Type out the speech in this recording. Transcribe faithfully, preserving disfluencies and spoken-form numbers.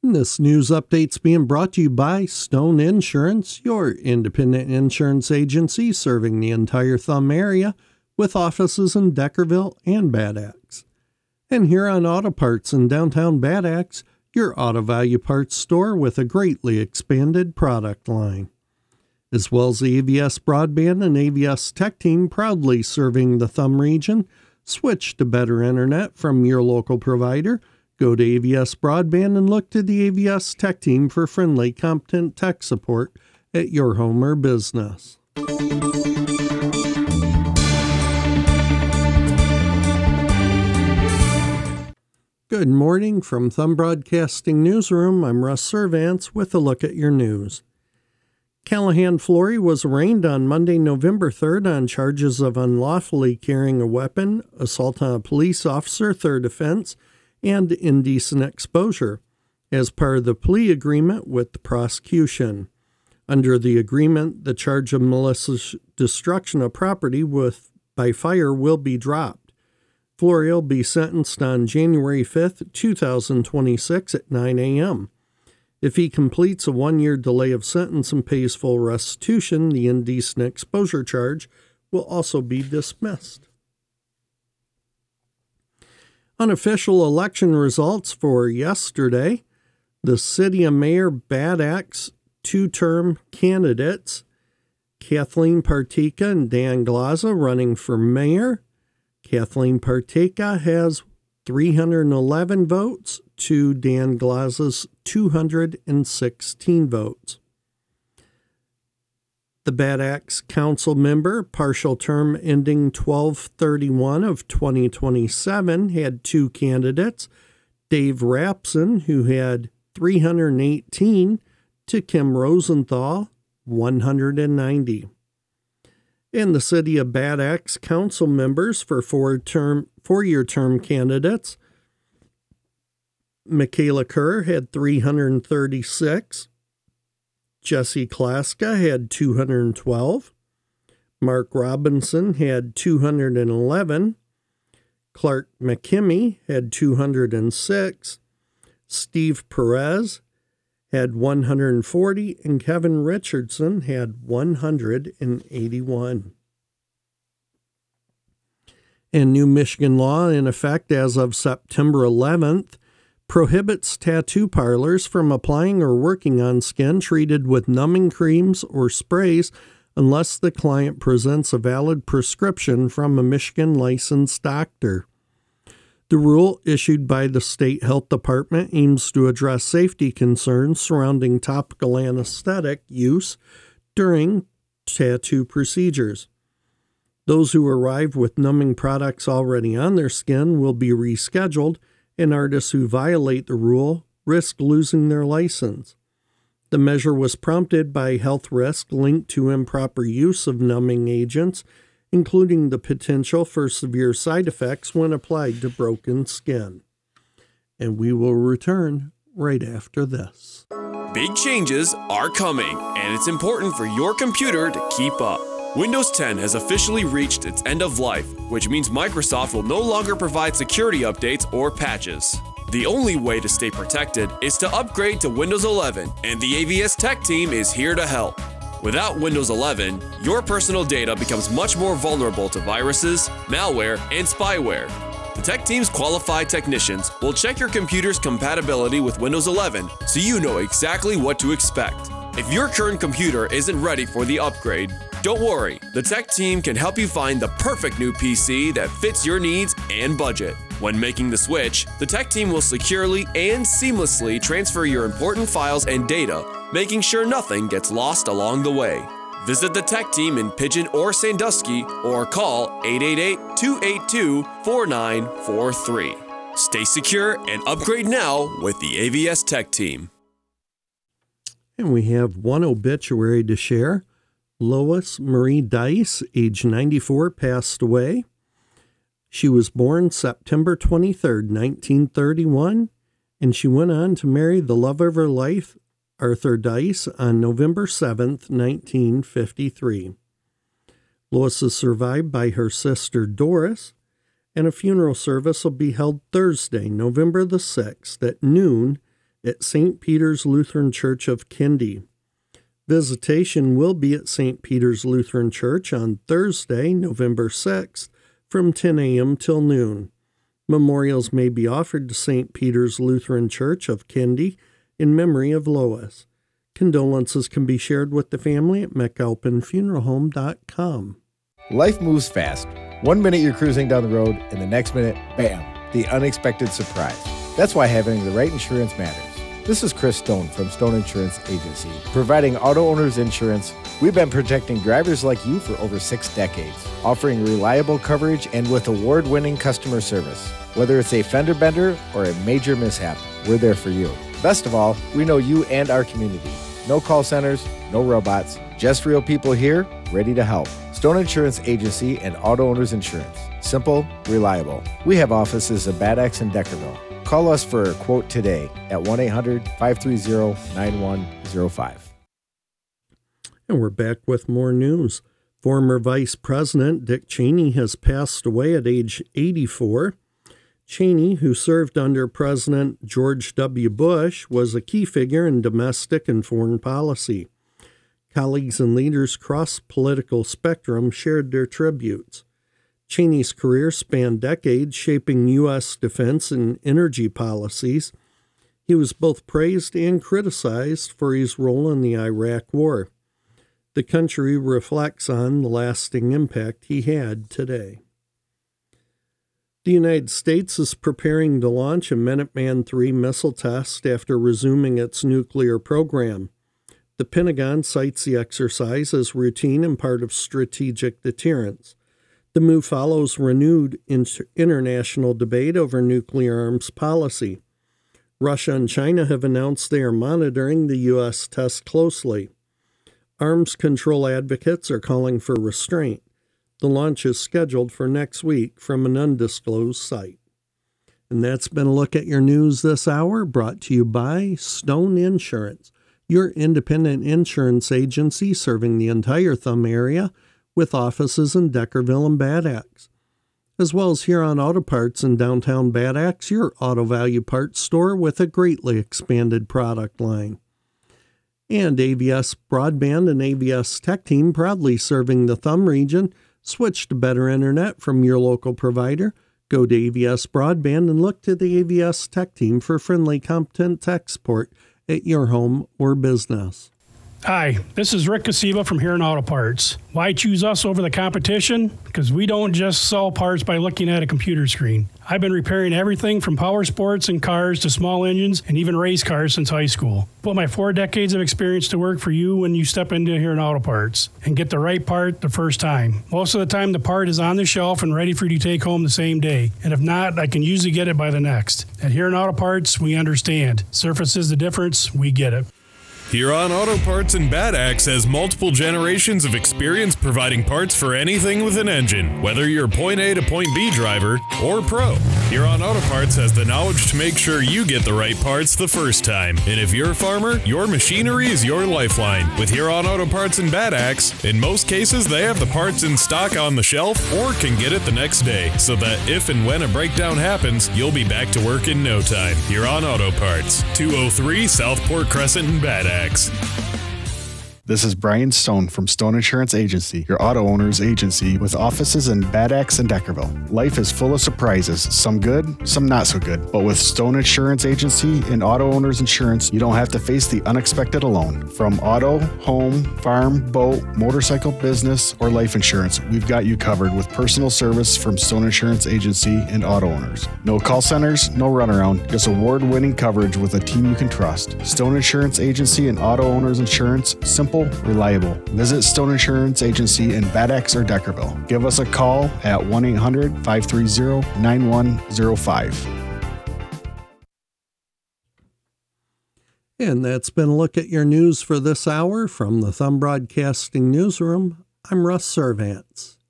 This news update's being brought to you by Stone Insurance, your independent insurance agency serving the entire Thumb area with offices in Deckerville and Bad Axe. And here on Auto Parts in downtown Bad Axe, your auto value parts store with a greatly expanded product line. As well as the A V S Broadband and A V S Tech Team proudly serving the Thumb region, switch to better internet from your local provider. Go to A V S Broadband and look to the A V S Tech Team for friendly, competent tech support at your home or business. Good morning from Thumb Broadcasting Newsroom. I'm Russ Servance with a look at your news. Callahan Flory was arraigned on Monday, November third on charges of unlawfully carrying a weapon, assault on a police officer, third offense, and indecent exposure, as part of the plea agreement with the prosecution. Under the agreement, the charge of malicious destruction of property with by fire will be dropped. Flory will be sentenced on January fifth, twenty twenty-six at nine a.m. If he completes a one-year delay of sentence and pays full restitution, the indecent exposure charge will also be dismissed. Unofficial election results for yesterday. The City of Mayor Bad Axe two-term candidates, Kathleen Partika and Dan Glaza, running for mayor. Kathleen Partika has three hundred eleven votes to Dan Glaza's two hundred sixteen votes. The Bad Axe council member, partial term ending twelve thirty-one of twenty twenty-seven, had two candidates, Dave Rapson, who had three hundred eighteen, to Kim Rosenthal, one hundred ninety. In the City of Bad Axe council members for four-term, four-year term candidates, Michaela Kerr had three hundred thirty-six, Jesse Klaska had two hundred twelve, Mark Robinson had two hundred eleven, Clark McKimmey had two hundred six, Steve Perez had one hundred forty, and Kevin Richardson had one hundred eighty-one. And new Michigan law in effect as of September eleventh prohibits tattoo parlors from applying or working on skin treated with numbing creams or sprays unless the client presents a valid prescription from a Michigan licensed doctor. The rule issued by the State Health Department aims to address safety concerns surrounding topical anesthetic use during tattoo procedures. Those who arrive with numbing products already on their skin will be rescheduled, and artists who violate the rule risk losing their license. The measure was prompted by health risk linked to improper use of numbing agents, including the potential for severe side effects when applied to broken skin. And we will return right after this. Big changes are coming, and it's important for your computer to keep up. Windows ten has officially reached its end of life, which means Microsoft will no longer provide security updates or patches. The only way to stay protected is to upgrade to Windows eleven, and the A V S Tech Team is here to help. Without Windows eleven, your personal data becomes much more vulnerable to viruses, malware, and spyware. The Tech Team's qualified technicians will check your computer's compatibility with Windows eleven so you know exactly what to expect. If your current computer isn't ready for the upgrade, don't worry. The Tech Team can help you find the perfect new P C that fits your needs and budget. When making the switch, the Tech Team will securely and seamlessly transfer your important files and data, making sure nothing gets lost along the way. Visit the Tech Team in Pigeon or Sandusky or call eight eight eight, two eight two, four nine four three. Stay secure and upgrade now with the A V S Tech Team. And we have one obituary to share. Lois Marie Dice, age ninety-four, passed away. She was born September twenty-third, nineteen thirty-one, and she went on to marry the love of her life, Arthur Dice, on November seventh, nineteen fifty-three. Lois is survived by her sister Doris, and a funeral service will be held Thursday, November the sixth at noon at Saint Peter's Lutheran Church of Kindy. Visitation will be at Saint Peter's Lutheran Church on Thursday, November sixth, from ten a.m. till noon. Memorials may be offered to Saint Peter's Lutheran Church of Kindy in memory of Lois. Condolences can be shared with the family at mcalpin funeral home dot com. Life moves fast. One minute you're cruising down the road, and the next minute, bam, the unexpected surprise. That's why having the right insurance matters. This is Chris Stone from Stone Insurance Agency, providing auto owners insurance. We've been protecting drivers like you for over six decades, offering reliable coverage and with award-winning customer service. Whether it's a fender bender or a major mishap, we're there for you. Best of all, we know you and our community. No call centers, no robots, just real people here, ready to help. Stone Insurance Agency and Auto Owners Insurance. Simple, reliable. We have offices at Bad Axe and Deckerville. Call us for a quote today at one eight hundred, five three zero, nine one zero five. And we're back with more news. Former Vice President Dick Cheney has passed away at age eighty-four. Cheney, who served under President George W. Bush, was a key figure in domestic and foreign policy. Colleagues and leaders across the political spectrum shared their tributes. Cheney's career spanned decades, shaping U S defense and energy policies. He was both praised and criticized for his role in the Iraq War. The country reflects on the lasting impact he had today. The United States is preparing to launch a Minuteman three missile test after resuming its nuclear program. The Pentagon cites the exercise as routine and part of strategic deterrence. The move follows renewed inter- international debate over nuclear arms policy. Russia and China have announced they are monitoring the U S test closely. Arms control advocates are calling for restraint. The launch is scheduled for next week from an undisclosed site. And that's been a look at your news this hour, brought to you by Stone Insurance, your independent insurance agency serving the entire Thumb area, with offices in Deckerville and Bad Axe, as well as Huron Auto Parts in downtown Bad Axe, your auto value parts store with a greatly expanded product line. And A V S Broadband and A V S Tech Team, proudly serving the Thumb region. Switch to better internet from your local provider. Go to A V S Broadband and look to the A V S Tech Team for friendly, competent tech support at your home or business. Hi, this is Rick Casiba from Huron Auto Parts. Why choose us over the competition? Because we don't just sell parts by looking at a computer screen. I've been repairing everything from power sports and cars to small engines and even race cars since high school. Put my four decades of experience to work for you when you step into Huron Auto Parts and get the right part the first time. Most of the time, the part is on the shelf and ready for you to take home the same day. And if not, I can usually get it by the next. At Huron Auto Parts, we understand. Surface is the difference. We get it. Huron Auto Parts in Bad Axe has multiple generations of experience providing parts for anything with an engine, whether you're a point A to point B driver or pro. Huron Auto Parts has the knowledge to make sure you get the right parts the first time. And if you're a farmer, your machinery is your lifeline. With Huron Auto Parts in Bad Axe, in most cases they have the parts in stock on the shelf or can get it the next day, so that if and when a breakdown happens, you'll be back to work in no time. Huron Auto Parts, two oh three Southport Crescent in Bad Axe. This is Brian Stone from Stone Insurance Agency, your auto owner's agency with offices in Bad Axe and Deckerville. Life is full of surprises, some good, some not so good. But with Stone Insurance Agency and Auto Owners Insurance, you don't have to face the unexpected alone. From auto, home, farm, boat, motorcycle, business, or life insurance, we've got you covered with personal service from Stone Insurance Agency and Auto Owners. No call centers, no runaround, just award-winning coverage with a team you can trust. Stone Insurance Agency and Auto Owners Insurance, simple, reliable. Visit Stone Insurance Agency in Bad Axe or Deckerville. Give us a call at one eight hundred, five three zero, nine one zero five. And that's been a look at your news for this hour from the Thumb Broadcasting Newsroom. I'm Russ Servants.